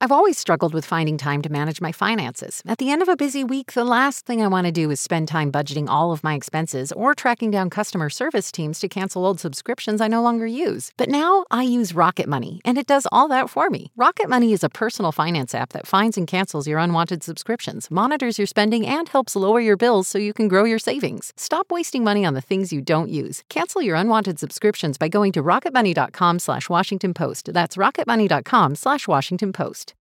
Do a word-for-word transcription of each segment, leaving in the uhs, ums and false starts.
I've always struggled with finding time to manage my finances. At the end of a busy week, the last thing I want to do is spend time budgeting all of my expenses or tracking down customer service teams to cancel old subscriptions I no longer use. But now I use Rocket Money, and it does all that for me. Rocket Money is a personal finance app that finds and cancels your unwanted subscriptions, monitors your spending, and helps lower your bills so you can grow your savings. Stop wasting money on the things you don't use. Cancel your unwanted subscriptions by going to rocketmoney.com slash Washington Post. That's rocketmoney.com slash Washington Post.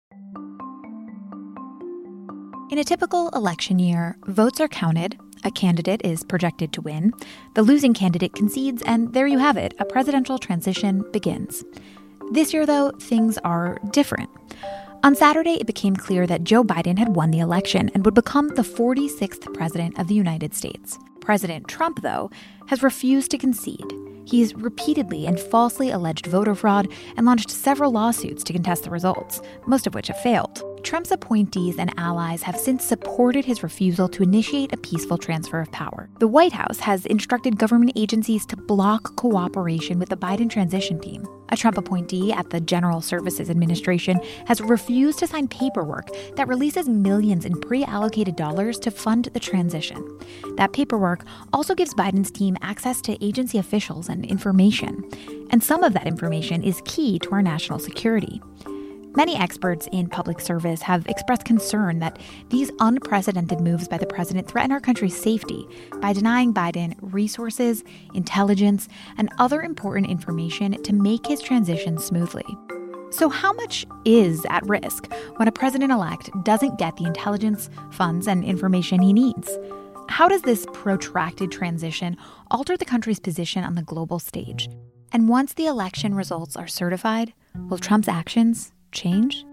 In a typical election year, votes are counted, a candidate is projected to win, the losing candidate concedes, and there you have it, a presidential transition begins. This year, though, things are different. On Saturday, it became clear that Joe Biden had won the election and would become the forty-sixth president of the United States. President Trump, though, has refused to concede. He's repeatedly and falsely alleged voter fraud and launched several lawsuits to contest the results, most of which have failed. Trump's appointees and allies have since supported his refusal to initiate a peaceful transfer of power. The White House has instructed government agencies to block cooperation with the Biden transition team. A Trump appointee at the General Services Administration has refused to sign paperwork that releases millions in pre-allocated dollars to fund the transition. That paperwork also gives Biden's team access to agency officials and information. And some of that information is key to our national security. Many experts in public service have expressed concern that these unprecedented moves by the president threaten our country's safety by denying Biden resources, intelligence, and other important information to make his transition smoothly. So how much is at risk when a president-elect doesn't get the intelligence, funds, and information he needs? How does this protracted transition alter the country's position on the global stage? And once the election results are certified, will Trump's actions change?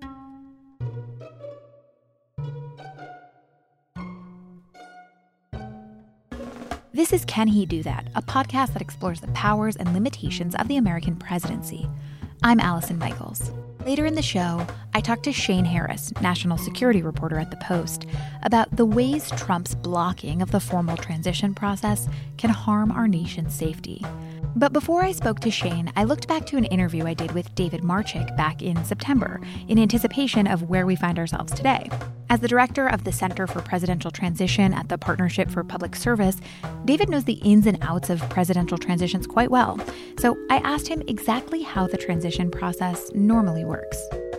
This is Can He Do That, a podcast that explores the powers and limitations of the American presidency. I'm Allison Michaels. Later in the show, I talk to Shane Harris, national security reporter at The Post, about the ways Trump's blocking of the formal transition process can harm our nation's safety. But before I spoke to Shane, I looked back to an interview I did with David Marchick back in September in anticipation of where we find ourselves today. As the director of the Center for Presidential Transition at the Partnership for Public Service, David knows the ins and outs of presidential transitions quite well. So I asked him exactly how the transition process normally works.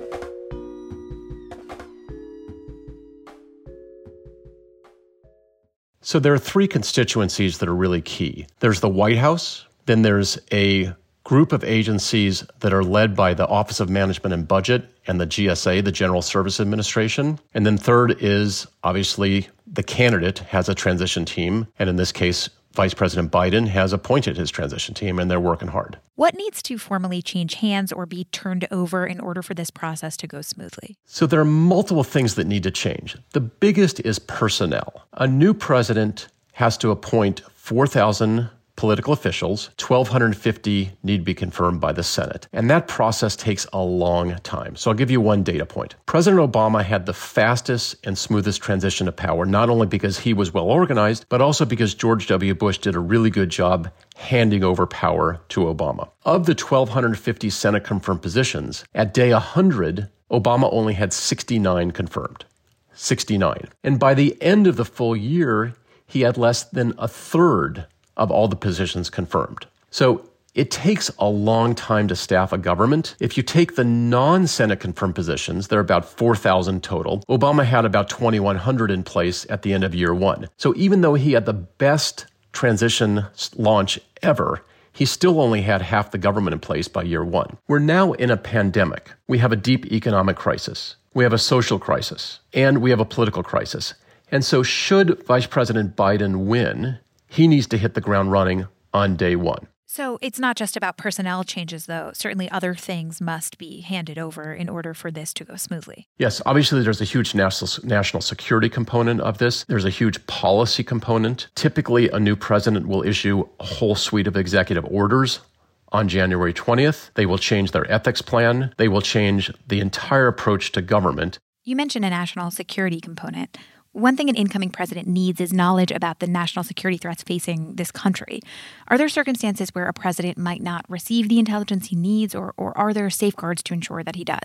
So there are three constituencies that are really key. There's the White House. Then there's a group of agencies that are led by the Office of Management and Budget and the G S A, the General Services Administration. And then third is, obviously, the candidate has a transition team. And in this case, Vice President Biden has appointed his transition team, and they're working hard. What needs to formally change hands or be turned over in order for this process to go smoothly? So there are multiple things that need to change. The biggest is personnel. A new president has to appoint four thousand political officials. one thousand two hundred fifty need to be confirmed by the Senate. And that process takes a long time. So I'll give you one data point. President Obama had the fastest and smoothest transition to power, not only because he was well organized, but also because George W. Bush did a really good job handing over power to Obama. Of the one thousand two hundred fifty Senate confirmed positions, at day one hundred, Obama only had sixty-nine confirmed. sixty-nine. And by the end of the full year, he had less than a third of all the positions confirmed. So it takes a long time to staff a government. If you take the non-Senate confirmed positions, there are about four thousand total. Obama had about twenty-one hundred in place at the end of year one. So even though he had the best transition launch ever, he still only had half the government in place by year one. We're now in a pandemic. We have a deep economic crisis. We have a social crisis. And we have a political crisis. And so should Vice President Biden win, he needs to hit the ground running on day one. So it's not just about personnel changes, though. Certainly other things must be handed over in order for this to go smoothly. Yes, obviously there's a huge national national security component of this. There's a huge policy component. Typically, a new president will issue a whole suite of executive orders on January twentieth. They will change their ethics plan. They will change the entire approach to government. You mentioned a national security component. One thing an incoming president needs is knowledge about the national security threats facing this country. Are there circumstances where a president might not receive the intelligence he needs, or, or are there safeguards to ensure that he does?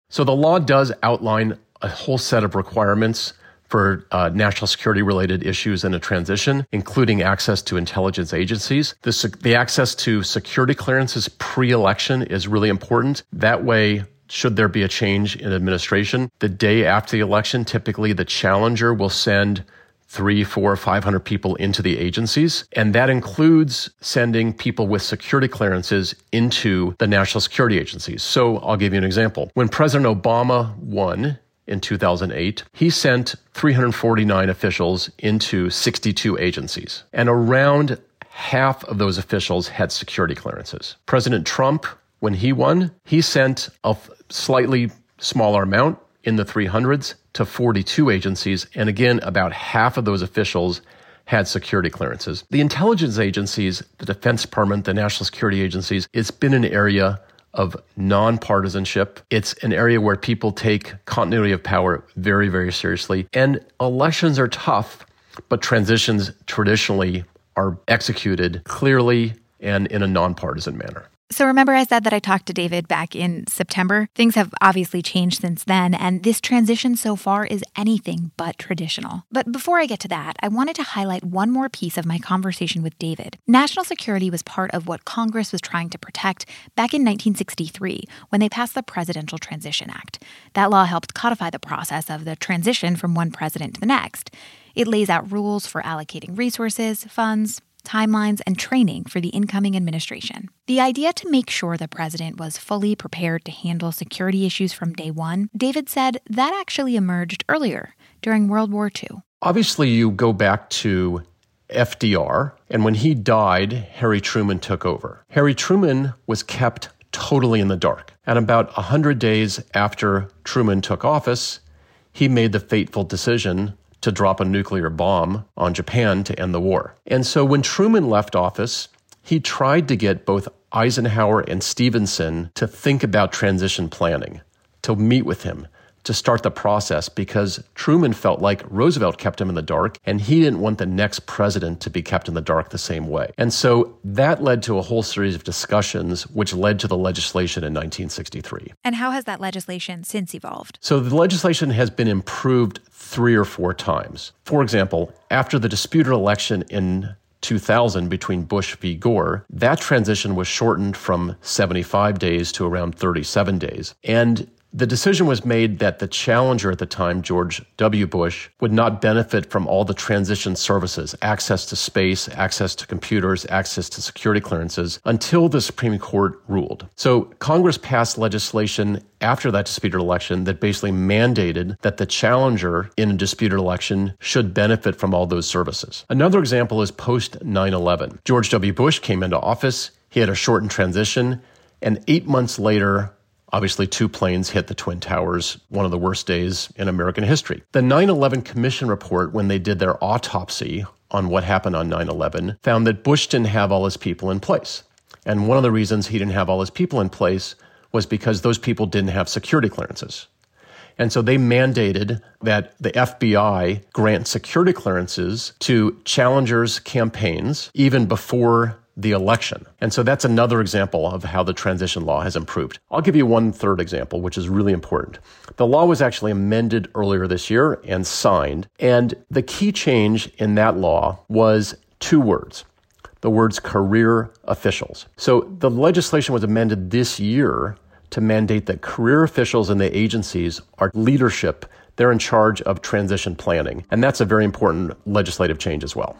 So the law does outline a whole set of requirements for uh, national security-related issues in a transition, including access to intelligence agencies. The, the access to security clearances pre-election is really important. That way, should there be a change in administration, the day after the election, typically the challenger will send three, four, five hundred people into the agencies. And that includes sending people with security clearances into the national security agencies. So I'll give you an example. When President Obama won in two thousand eight, he sent three hundred forty-nine officials into sixty-two agencies. And around half of those officials had security clearances. President Trump, when he won, he sent a slightly smaller amount in the three hundreds to forty-two agencies. And again, about half of those officials had security clearances. The intelligence agencies, the Defense Department, the national security agencies, it's been an area of nonpartisanship. It's an area where people take continuity of power very, very seriously. And elections are tough, but transitions traditionally are executed clearly and in a nonpartisan manner. So remember I said that I talked to David back in September? Things have obviously changed since then, and this transition so far is anything but traditional. But before I get to that, I wanted to highlight one more piece of my conversation with David. National security was part of what Congress was trying to protect back in nineteen sixty-three when they passed the Presidential Transition Act. That law helped codify the process of the transition from one president to the next. It lays out rules for allocating resources, funds, timelines, and training for the incoming administration. The idea to make sure the president was fully prepared to handle security issues from day one, David said that actually emerged earlier, during World War Two. Obviously, you go back to F D R, and when he died, Harry Truman took over. Harry Truman was kept totally in the dark. And about one hundred days after Truman took office, he made the fateful decision to drop a nuclear bomb on Japan to end the war. And so when Truman left office, he tried to get both Eisenhower and Stevenson to think about transition planning, to meet with him, to start the process, because Truman felt like Roosevelt kept him in the dark, and he didn't want the next president to be kept in the dark the same way. And so that led to a whole series of discussions, which led to the legislation in nineteen sixty-three. And how has that legislation since evolved? So the legislation has been improved three or four times. For example, after the disputed election in two thousand between Bush v. Gore, that transition was shortened from seventy-five days to around thirty-seven days. And the decision was made that the challenger at the time, George W. Bush, would not benefit from all the transition services, access to space, access to computers, access to security clearances, until the Supreme Court ruled. So Congress passed legislation after that disputed election that basically mandated that the challenger in a disputed election should benefit from all those services. Another example is post nine eleven. George W. Bush came into office, he had a shortened transition, and eight months later, obviously, two planes hit the Twin Towers, one of the worst days in American history. The nine eleven Commission report, when they did their autopsy on what happened on nine eleven, found that Bush didn't have all his people in place. And one of the reasons he didn't have all his people in place was because those people didn't have security clearances. And so they mandated that the F B I grant security clearances to challengers' campaigns even before the election. And so that's another example of how the transition law has improved. I'll give you one third example, which is really important. The law was actually amended earlier this year and signed. And the key change in that law was two words, the words career officials. So the legislation was amended this year to mandate that career officials in the agencies are leadership. They're in charge of transition planning. And that's a very important legislative change as well.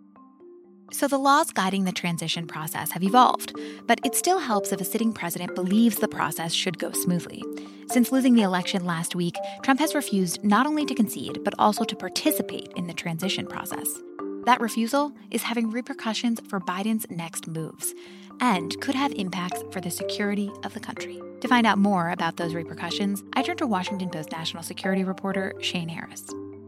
So the laws guiding the transition process have evolved, but it still helps if a sitting president believes the process should go smoothly. Since losing the election last week, Trump has refused not only to concede, but also to participate in the transition process. That refusal is having repercussions for Biden's next moves and could have impacts for the security of the country. To find out more about those repercussions, I turned to Washington Post national security reporter Shane Harris.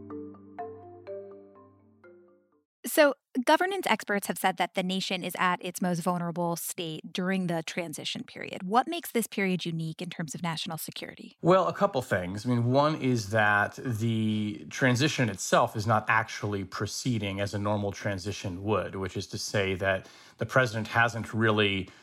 So governance experts have said that the nation is at its most vulnerable state during the transition period. What makes this period unique in terms of national security? Well, a couple things. I mean, one is that the transition itself is not actually proceeding as a normal transition would, which is to say that the president hasn't really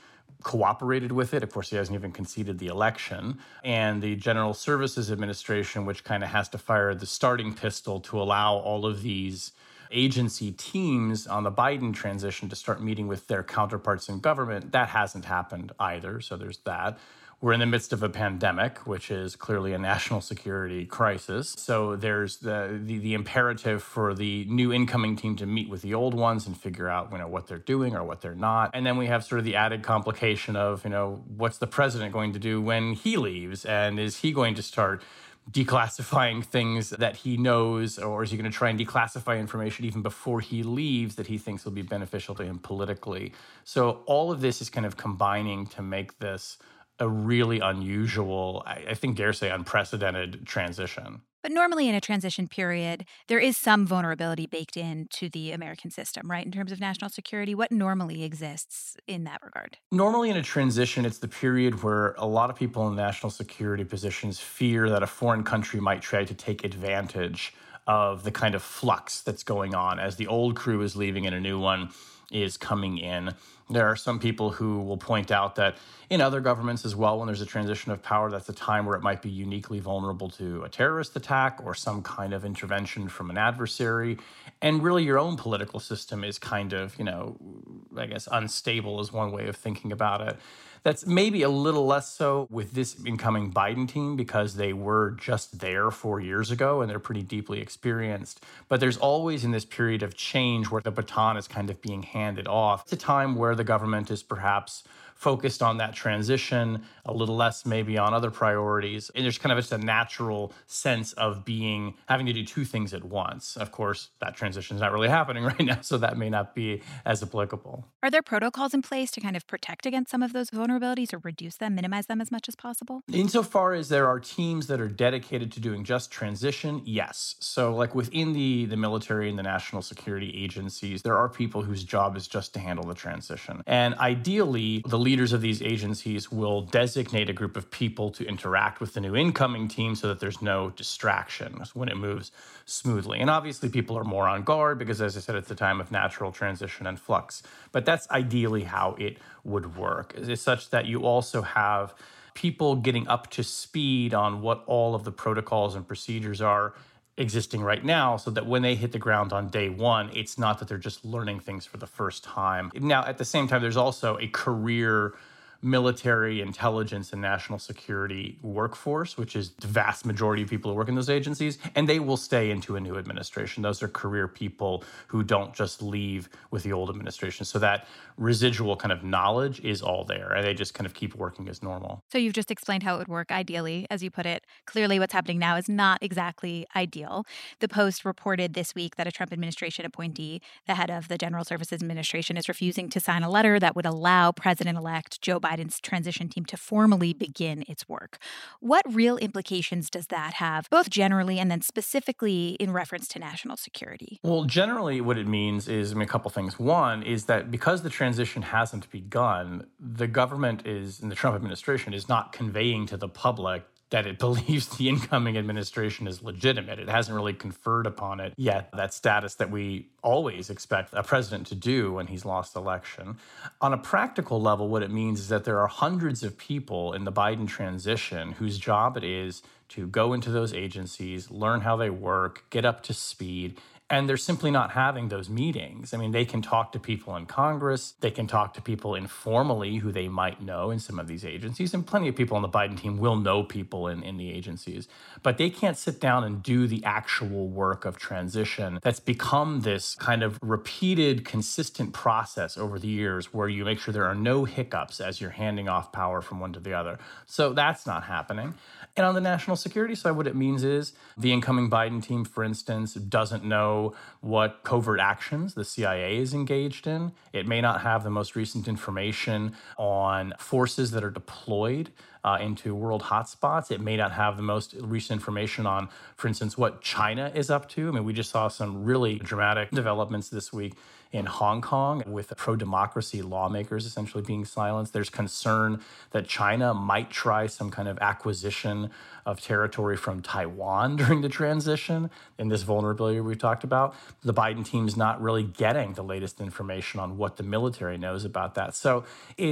cooperated with it. Of course, he hasn't even conceded the election. And the General Services Administration, which kind of has to fire the starting pistol to allow all of these agency teams on the Biden transition to start meeting with their counterparts in government, that hasn't happened either. So there's that. We're in the midst of a pandemic, which is clearly a national security crisis. So there's the, the the imperative for the new incoming team to meet with the old ones and figure out, you know, what they're doing or what they're not. And then we have sort of the added complication of, you know, what's the president going to do when he leaves? And is he going to start declassifying things that he knows, or is he going to try and declassify information even before he leaves that he thinks will be beneficial to him politically? So all of this is kind of combining to make this a really unusual, I, I think dare say unprecedented transition. But normally in a transition period, there is some vulnerability baked into the American system, right? In terms of national security, what normally exists in that regard? Normally in a transition, it's the period where a lot of people in national security positions fear that a foreign country might try to take advantage of the kind of flux that's going on as the old crew is leaving and a new one is coming in. There are some people who will point out that in other governments as well, when there's a transition of power, that's a time where it might be uniquely vulnerable to a terrorist attack or some kind of intervention from an adversary. And really your own political system is kind of, you know, I guess unstable is one way of thinking about it. That's maybe a little less so with this incoming Biden team because they were just there four years ago and they're pretty deeply experienced. But there's always in this period of change where the baton is kind of being handed off. It's a time where the government is perhaps focused on that transition, a little less maybe on other priorities. And there's kind of just a natural sense of being, having to do two things at once. Of course, that transition is not really happening right now, so that may not be as applicable. Are there protocols in place to kind of protect against some of those vulnerabilities or reduce them, minimize them as much as possible? Insofar as there are teams that are dedicated to doing just transition, yes. So like within the, the military and the national security agencies, there are people whose job is just to handle the transition. And ideally, the leaders of these agencies will designate a group of people to interact with the new incoming team so that there's no distraction when it moves smoothly. And obviously people are more on guard because, as I said, it's a time of natural transition and flux. But that's ideally how it would work. It's such that you also have people getting up to speed on what all of the protocols and procedures are existing right now so that when they hit the ground on day one, it's not that they're just learning things for the first time. Now, at the same time, there's also a career military intelligence and national security workforce, which is the vast majority of people who work in those agencies, and they will stay into a new administration. Those are career people who don't just leave with the old administration. So that residual kind of knowledge is all there, and they just kind of keep working as normal. So you've just explained how it would work ideally, as you put it. Clearly, what's happening now is not exactly ideal. The Post reported this week that a Trump administration appointee, the head of the General Services Administration, is refusing to sign a letter that would allow President-elect Joe Biden Biden's transition team to formally begin its work. What real implications does that have, both generally and then specifically in reference to national security? Well, generally what it means is, I mean, a couple things. One is that because the transition hasn't begun, the government is, and the Trump administration is not conveying to the public that it believes the incoming administration is legitimate. It hasn't really conferred upon it yet, that status that we always expect a president to do when he's lost election. On a practical level, what it means is that there are hundreds of people in the Biden transition whose job it is to go into those agencies, learn how they work, get up to speed, and they're simply not having those meetings. I mean, they can talk to people in Congress. They can talk to people informally who they might know in some of these agencies. And plenty of people on the Biden team will know people in, in the agencies. But they can't sit down and do the actual work of transition that's become this kind of repeated, consistent process over the years where you make sure there are no hiccups as you're handing off power from one to the other. So that's not happening. And on the national security side, what it means is the incoming Biden team, for instance, doesn't know what covert actions the C I A is engaged in. It may not have the most recent information on forces that are deployed uh, into world hotspots. It may not have the most recent information on, for instance, what China is up to. I mean, we just saw some really dramatic developments this week in Hong Kong with pro-democracy lawmakers essentially being silenced. There's concern that China might try some kind of acquisition of territory from Taiwan during the transition in this vulnerability we talked about. The Biden team's not really getting the latest information on what the military knows about that. So it's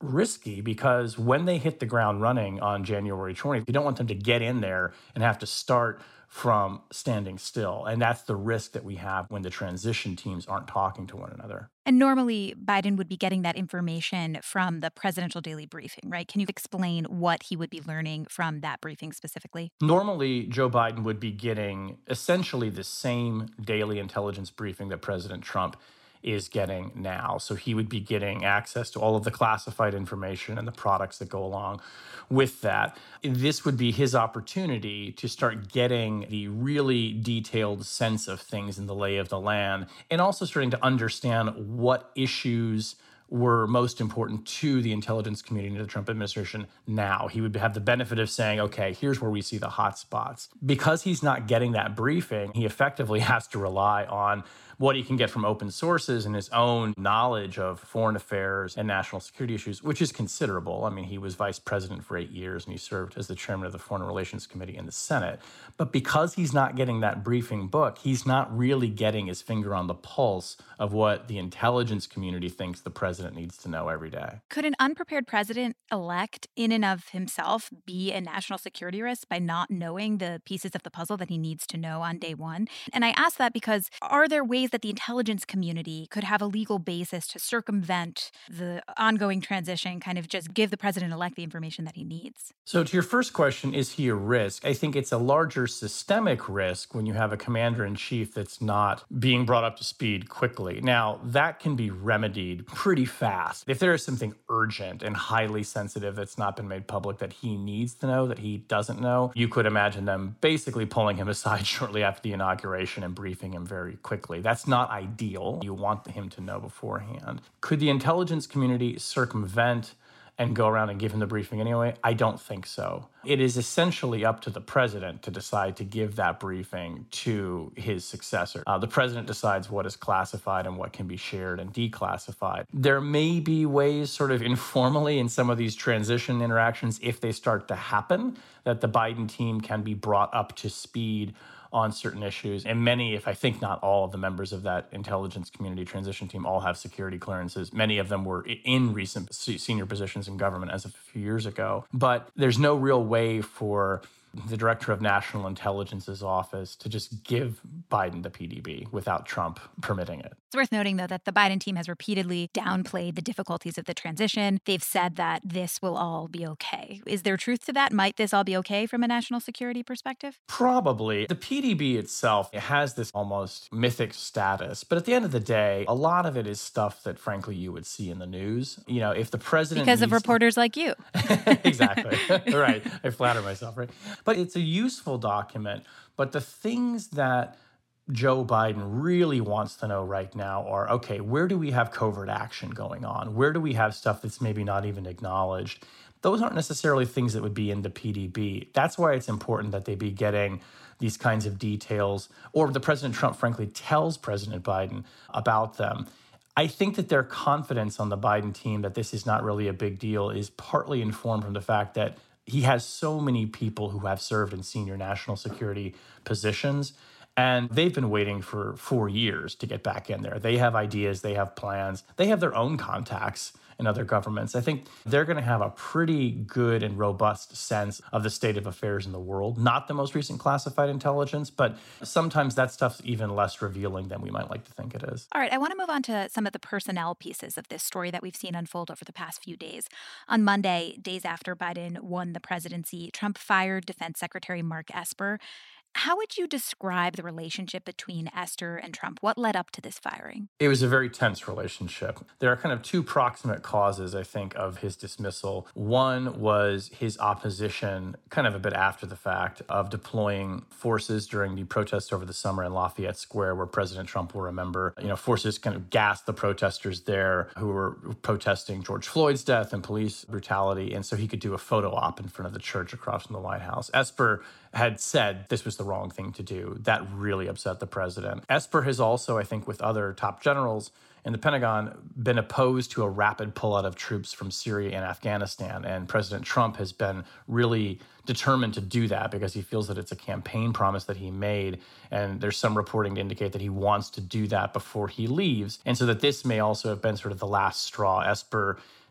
risky because when they hit the ground running on January twentieth, you don't want them to get in there and have to start from standing still. And that's the risk that we have when the transition teams aren't talking to one another. And normally, Biden would be getting that information from the presidential daily briefing, right? Can you explain what he would be learning from that briefing specifically? Normally, Joe Biden would be getting essentially the same daily intelligence briefing that President Trump is getting now. So he would be getting access to all of the classified information and the products that go along with that. This would be his opportunity to start getting the really detailed sense of things in the lay of the land, and also starting to understand what issues were most important to the intelligence community and the Trump administration now. He would have the benefit of saying, okay, here's where we see the hot spots. Because he's not getting that briefing, he effectively has to rely on what he can get from open sources and his own knowledge of foreign affairs and national security issues, which is considerable. I mean, he was vice president for eight years and he served as the chairman of the Foreign Relations Committee in the Senate. But because he's not getting that briefing book, he's not really getting his finger on the pulse of what the intelligence community thinks the president needs to know every day. Could an unprepared president-elect in and of himself be a national security risk by not knowing the pieces of the puzzle that he needs to know on day one? And I ask that because are there ways that the intelligence community could have a legal basis to circumvent the ongoing transition, kind of just give the president-elect the information that he needs? So to your first question, is he a risk? I think it's a larger systemic risk when you have a commander-in-chief that's not being brought up to speed quickly. Now, that can be remedied pretty fast. If there is something urgent and highly sensitive that's not been made public that he needs to know, that he doesn't know, you could imagine them basically pulling him aside shortly after the inauguration and briefing him very quickly. That's not ideal. You want him to know beforehand. Could the intelligence community circumvent and go around and give him the briefing anyway? I don't think so. It is essentially up to the president to decide to give that briefing to his successor. Uh, the president decides what is classified and what can be shared and declassified. There may be ways sort of informally in some of these transition interactions, if they start to happen, that the Biden team can be brought up to speed on certain issues. And many, if I think not all of the members of that intelligence community transition team all have security clearances. Many of them were in recent senior positions in government as of a few years ago. But there's no real way for the director of national intelligence's office to just give Biden the P D B without Trump permitting it. It's worth noting, though, that the Biden team has repeatedly downplayed the difficulties of the transition. They've said that this will all be okay. Is there truth to that? Might this all be okay from a national security perspective? Probably. The P D B itself, it has this almost mythic status. But at the end of the day, a lot of it is stuff that, frankly, you would see in the news. You know, if the president Because of needs... reporters like you. Exactly. Right. I flatter myself, right? But it's a useful document. But the things that Joe Biden really wants to know right now are, okay, where do we have covert action going on? Where do we have stuff that's maybe not even acknowledged? Those aren't necessarily things that would be in the P D B. That's why it's important that they be getting these kinds of details, or the President Trump, frankly, tells President Biden about them. I think that their confidence on the Biden team that this is not really a big deal is partly informed from the fact that he has so many people who have served in senior national security positions, and they've been waiting for four years to get back in there. They have ideas, they have plans, they have their own contacts in other governments. I think they're going to have a pretty good and robust sense of the state of affairs in the world. Not the most recent classified intelligence, but sometimes that stuff's even less revealing than we might like to think it is. All right, I want to move on to some of the personnel pieces of this story that we've seen unfold over the past few days. On Monday, days after Biden won the presidency, Trump fired Defense Secretary Mark Esper. How would you describe the relationship between Esper and Trump? What led up to this firing? It was a very tense relationship. There are kind of two proximate causes, I think, of his dismissal. One was his opposition, kind of a bit after the fact, of deploying forces during the protests over the summer in Lafayette Square, where President Trump will remember, you know, forces kind of gassed the protesters there who were protesting George Floyd's death and police brutality. And so he could do a photo op in front of the church across from the White House. Esper had said this was the wrong thing to do. That really upset the president. Esper has also, I think, with other top generals in the Pentagon, been opposed to a rapid pullout of troops from Syria and Afghanistan. And President Trump has been really determined to do that because he feels that it's a campaign promise that he made. And there's some reporting to indicate that he wants to do that before he leaves. And so that this may also have been sort of the last straw. Esper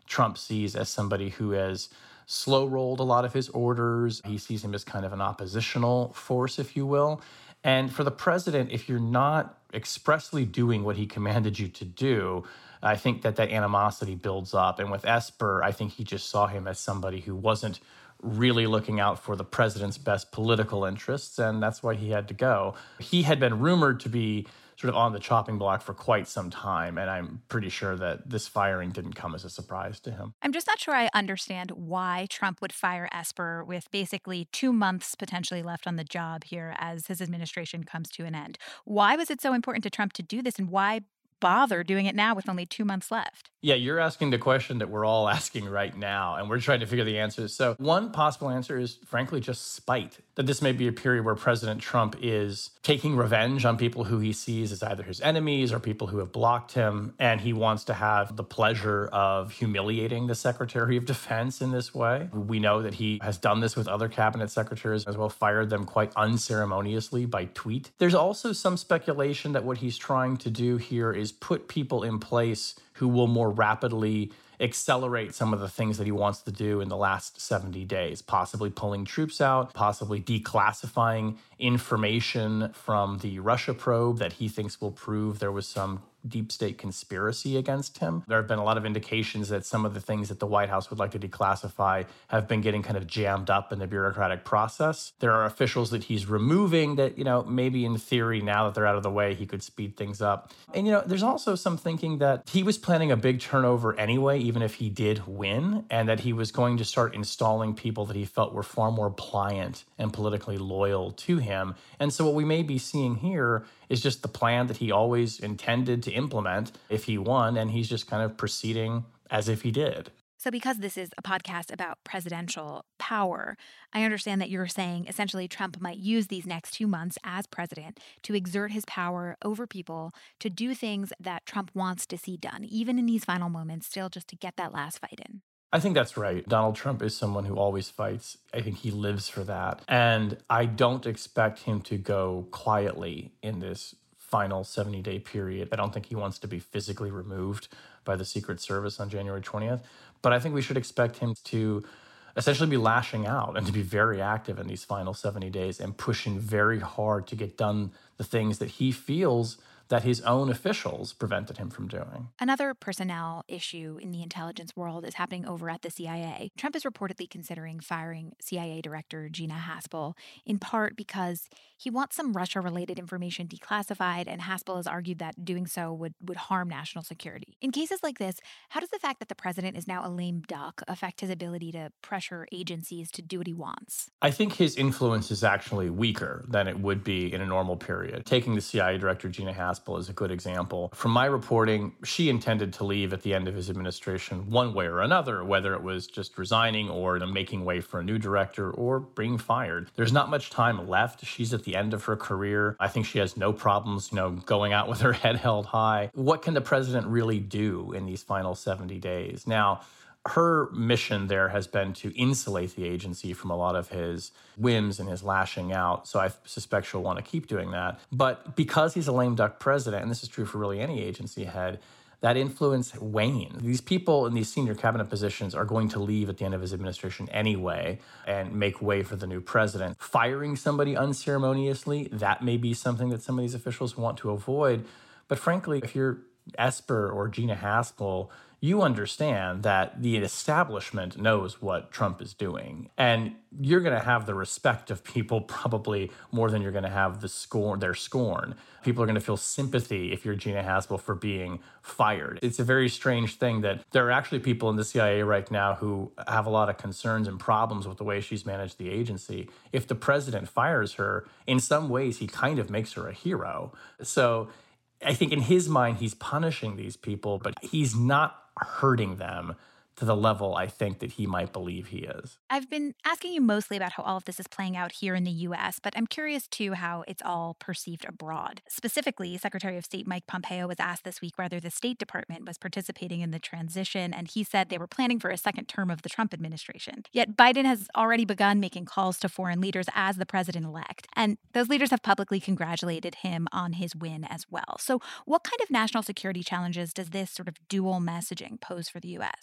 Trump sees as somebody who has slow-rolled a lot of his orders. He sees him as kind of an oppositional force, if you will. And for the president, if you're not expressly doing what he commanded you to do, I think that that animosity builds up. And with Esper, I think he just saw him as somebody who wasn't really looking out for the president's best political interests, and that's why he had to go. He had been rumored to be sort of on the chopping block for quite some time, and I'm pretty sure that this firing didn't come as a surprise to him. I'm just not sure I understand why Trump would fire Esper with basically two months potentially left on the job here as his administration comes to an end. Why was it so important to Trump to do this, and why bother doing it now with only two months left? Yeah, you're asking the question that we're all asking right now, and we're trying to figure the answers. So one possible answer is, frankly, just spite. That this may be a period where President Trump is taking revenge on people who he sees as either his enemies or people who have blocked him, and he wants to have the pleasure of humiliating the Secretary of Defense in this way. We know that he has done this with other cabinet secretaries as well, fired them quite unceremoniously by tweet. There's also some speculation that what he's trying to do here is put people in place who will more rapidly accelerate some of the things that he wants to do in the last seventy days, possibly pulling troops out, possibly declassifying information from the Russia probe that he thinks will prove there was some deep state conspiracy against him. There have been a lot of indications that some of the things that the White House would like to declassify have been getting kind of jammed up in the bureaucratic process. There are officials that he's removing that, you know, maybe in theory, now that they're out of the way, he could speed things up. And, you know, there's also some thinking that he was planning a big turnover anyway, even if he did win, and that he was going to start installing people that he felt were far more pliant and politically loyal to him. And so what we may be seeing here is just the plan that he always intended to implement if he won, and he's just kind of proceeding as if he did. So because this is a podcast about presidential power, I understand that you're saying essentially Trump might use these next two months as president to exert his power over people, to do things that Trump wants to see done, even in these final moments, still just to get that last fight in. I think that's right. Donald Trump is someone who always fights. I think he lives for that. And I don't expect him to go quietly in this final seventy-day period. I don't think he wants to be physically removed by the Secret Service on January twentieth. But I think we should expect him to essentially be lashing out and to be very active in these final seventy days and pushing very hard to get done the things that he feels that his own officials prevented him from doing. Another personnel issue in the intelligence world is happening over at the C I A. Trump is reportedly considering firing C I A Director Gina Haspel, in part because he wants some Russia-related information declassified, and Haspel has argued that doing so would, would harm national security. In cases like this, how does the fact that the president is now a lame duck affect his ability to pressure agencies to do what he wants? I think his influence is actually weaker than it would be in a normal period. Taking the C I A Director Gina Haspel is a good example. From my reporting, she intended to leave at the end of his administration one way or another, whether it was just resigning or making way for a new director or being fired. There's not much time left. She's at the end of her career. I think she has no problems, you know, going out with her head held high. What can the president really do in these final seventy days? Now, her mission there has been to insulate the agency from a lot of his whims and his lashing out. So I suspect she'll want to keep doing that. But because he's a lame duck president, and this is true for really any agency head, that influence wanes. These people in these senior cabinet positions are going to leave at the end of his administration anyway and make way for the new president. Firing somebody unceremoniously, that may be something that some of these officials want to avoid. But frankly, if you're Esper or Gina Haspel, you understand that the establishment knows what Trump is doing. And you're going to have the respect of people probably more than you're going to have the scorn, their scorn. People are going to feel sympathy if you're Gina Haspel for being fired. It's a very strange thing that there are actually people in the C I A right now who have a lot of concerns and problems with the way she's managed the agency. If the president fires her, in some ways, he kind of makes her a hero. So I think in his mind, he's punishing these people, but he's not hurting them to the level I think that he might believe he is. I've been asking you mostly about how all of this is playing out here in the U S, but I'm curious, too, how it's all perceived abroad. Specifically, Secretary of State Mike Pompeo was asked this week whether the State Department was participating in the transition, and he said they were planning for a second term of the Trump administration. Yet Biden has already begun making calls to foreign leaders as the president-elect, and those leaders have publicly congratulated him on his win as well. So what kind of national security challenges does this sort of dual messaging pose for the U S? I think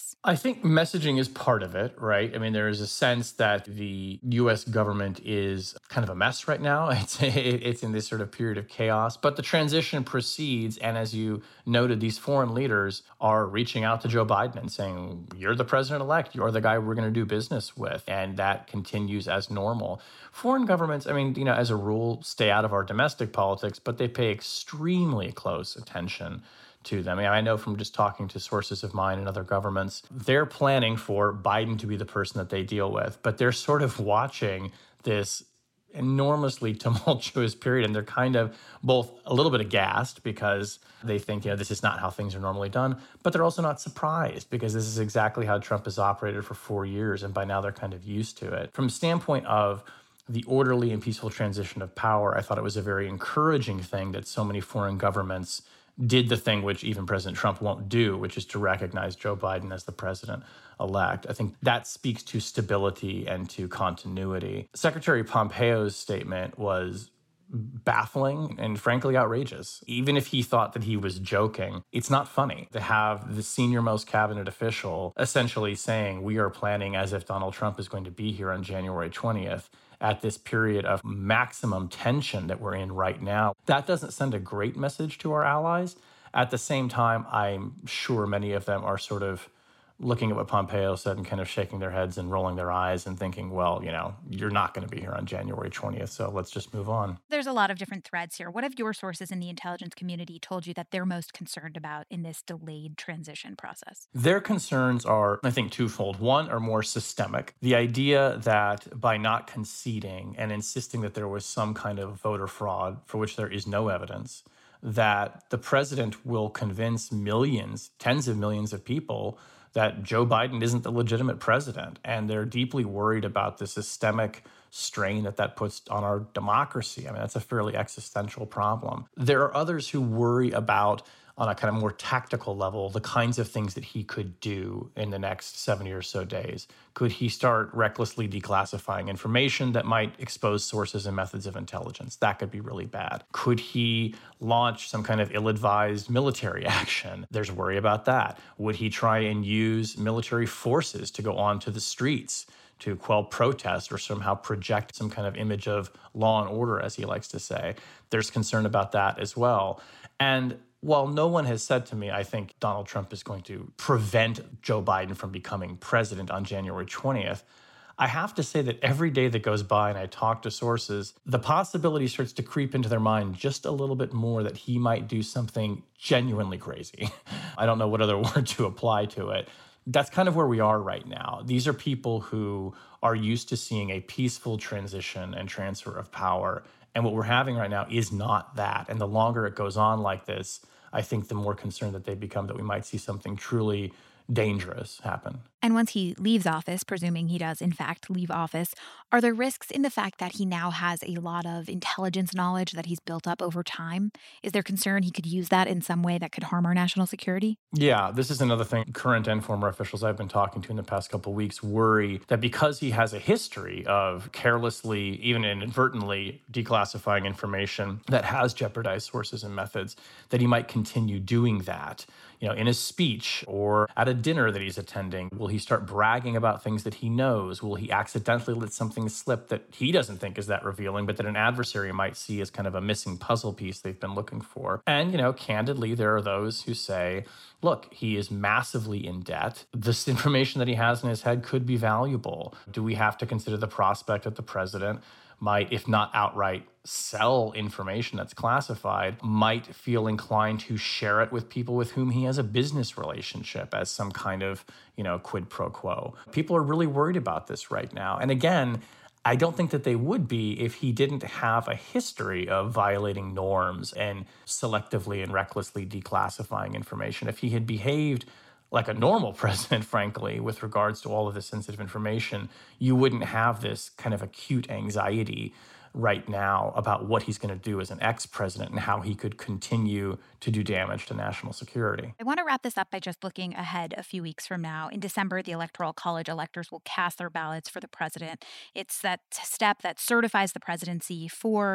think messaging is part of it, right? I mean, there is a sense that the U S government is kind of a mess right now. It's it's in this sort of period of chaos, but the transition proceeds. And as you noted, these foreign leaders are reaching out to Joe Biden and saying, you're the president-elect, you're the guy we're going to do business with. And that continues as normal. Foreign governments, I mean, you know, as a rule, stay out of our domestic politics, but they pay extremely close attention to them. I mean, I know from just talking to sources of mine in other governments, they're planning for Biden to be the person that they deal with, but they're sort of watching this enormously tumultuous period, and they're kind of both a little bit aghast because they think, you know, this is not how things are normally done, but they're also not surprised because this is exactly how Trump has operated for four years, and by now they're kind of used to it. From a standpoint of the orderly and peaceful transition of power, I thought it was a very encouraging thing that so many foreign governments did the thing which even President Trump won't do, which is to recognize Joe Biden as the president-elect. I think that speaks to stability and to continuity. Secretary Pompeo's statement was baffling and frankly outrageous. Even if he thought that he was joking, it's not funny to have the senior-most cabinet official essentially saying, we are planning as if Donald Trump is going to be here on January twentieth. At this period of maximum tension that we're in right now. That doesn't send a great message to our allies. At the same time, I'm sure many of them are sort of looking at what Pompeo said and kind of shaking their heads and rolling their eyes and thinking, well, you know, you're not going to be here on January twentieth, so let's just move on. There's a lot of different threads here. What have your sources in the intelligence community told you that they're most concerned about in this delayed transition process? Their concerns are, I think, twofold. One, are more systemic. The idea that by not conceding and insisting that there was some kind of voter fraud for which there is no evidence, that the president will convince millions, tens of millions of people that Joe Biden isn't the legitimate president. And they're deeply worried about the systemic strain that that puts on our democracy. I mean, that's a fairly existential problem. There are others who worry about, on a kind of more tactical level, the kinds of things that he could do in the next seventy or so days. Could he start recklessly declassifying information that might expose sources and methods of intelligence? That could be really bad. Could he launch some kind of ill-advised military action? There's worry about that. Would he try and use military forces to go onto the streets to quell protest or somehow project some kind of image of law and order, as he likes to say? There's concern about that as well. And while no one has said to me, I think Donald Trump is going to prevent Joe Biden from becoming president on January twentieth, I have to say that every day that goes by and I talk to sources, the possibility starts to creep into their mind just a little bit more that he might do something genuinely crazy. I don't know what other word to apply to it. That's kind of where we are right now. These are people who are used to seeing a peaceful transition and transfer of power. And what we're having right now is not that. And the longer it goes on like this, I think the more concerned that they become that we might see something truly dangerous happen. And once he leaves office, presuming he does in fact leave office, are there risks in the fact that he now has a lot of intelligence knowledge that he's built up over time? Is there concern he could use that in some way that could harm our national security? Yeah, this is another thing current and former officials I've been talking to in the past couple of weeks worry that because he has a history of carelessly, even inadvertently, declassifying information that has jeopardized sources and methods, that he might continue doing that. You know, in a speech or at a dinner that he's attending, will he start bragging about things that he knows? Will he accidentally let something slip that he doesn't think is that revealing, but that an adversary might see as kind of a missing puzzle piece they've been looking for? And, you know, candidly, there are those who say, look, he is massively in debt. This information that he has in his head could be valuable. Do we have to consider the prospect that the president might, if not outright sell information that's classified, might feel inclined to share it with people with whom he has a business relationship as some kind of, you know, quid pro quo? People are really worried about this right now. And again, I don't think that they would be if he didn't have a history of violating norms and selectively and recklessly declassifying information. If he had behaved like a normal president, frankly, with regards to all of this sensitive information, you wouldn't have this kind of acute anxiety right now about what he's going to do as an ex-president and how he could continue to do damage to national security. I want to wrap this up by just looking ahead a few weeks from now. In December, the Electoral College electors will cast their ballots for the president. It's that step that certifies the presidency for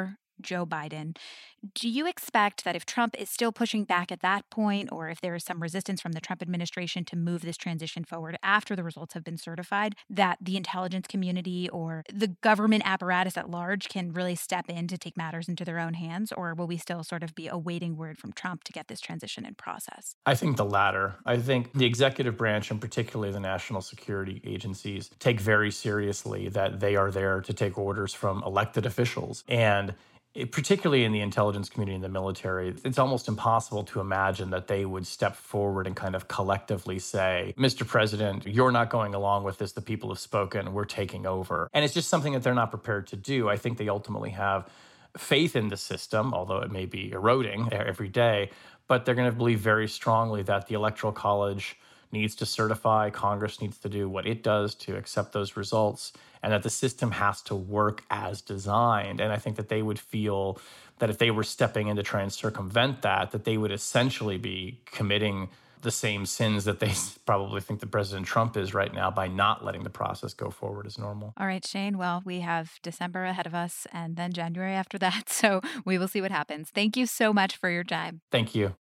Joe Biden. Do you expect that if Trump is still pushing back at that point, or if there is some resistance from the Trump administration to move this transition forward after the results have been certified, that the intelligence community or the government apparatus at large can really step in to take matters into their own hands? Or will we still sort of be awaiting word from Trump to get this transition in process? I think the latter. I think the executive branch, and particularly the national security agencies, take very seriously that they are there to take orders from elected officials. And It, particularly in the intelligence community and the military, it's almost impossible to imagine that they would step forward and kind of collectively say, Mister President, you're not going along with this. The people have spoken. We're taking over. And it's just something that they're not prepared to do. I think they ultimately have faith in the system, although it may be eroding every day, but they're going to believe very strongly that the Electoral College needs to certify, Congress needs to do what it does to accept those results, and that the system has to work as designed. And I think that they would feel that if they were stepping in to try and circumvent that, that they would essentially be committing the same sins that they probably think that President Trump is right now by not letting the process go forward as normal. All right, Shane. Well, we have December ahead of us and then January after that, so we will see what happens. Thank you so much for your time. Thank you.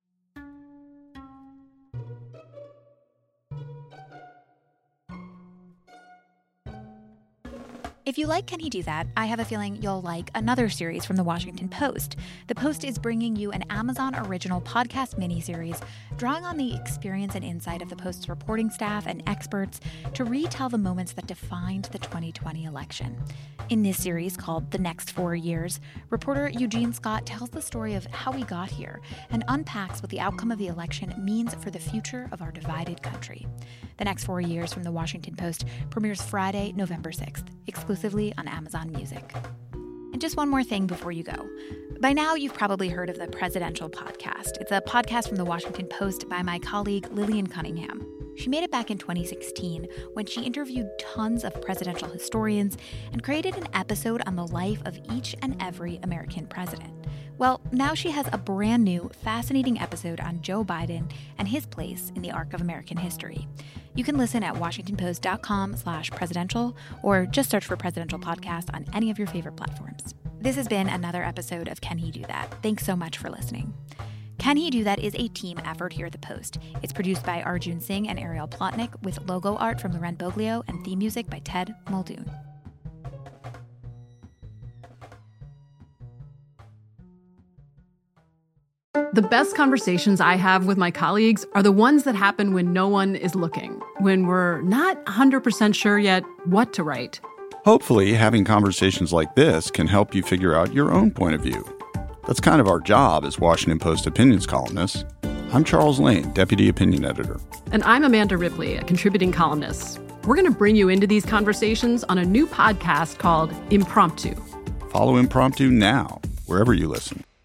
If you like Can He Do That, I have a feeling you'll like another series from The Washington Post. The Post is bringing you an Amazon original podcast miniseries drawing on the experience and insight of the Post's reporting staff and experts to retell the moments that defined the twenty twenty election. In this series called The Next Four Years, reporter Eugene Scott tells the story of how we got here and unpacks what the outcome of the election means for the future of our divided country. The Next Four Years from The Washington Post premieres Friday, November sixth, exclusively on Amazon Music. And just one more thing before you go. By now, you've probably heard of the Presidential Podcast. It's a podcast from The Washington Post by my colleague Lillian Cunningham. She made it back in twenty sixteen when she interviewed tons of presidential historians and created an episode on the life of each and every American president. Well, now she has a brand new, fascinating episode on Joe Biden and his place in the arc of American history. You can listen at washingtonpost.com slash presidential or just search for Presidential Podcast on any of your favorite platforms. This has been another episode of Can He Do That? Thanks so much for listening. Can He Do That is a team effort here at The Post. It's produced by Arjun Singh and Ariel Plotnick with logo art from Loren Boglio and theme music by Ted Muldoon. The best conversations I have with my colleagues are the ones that happen when no one is looking, when we're not one hundred percent sure yet what to write. Hopefully, having conversations like this can help you figure out your own point of view. That's kind of our job as Washington Post opinions columnists. I'm Charles Lane, Deputy Opinion Editor. And I'm Amanda Ripley, a contributing columnist. We're going to bring you into these conversations on a new podcast called Impromptu. Follow Impromptu now, wherever you listen.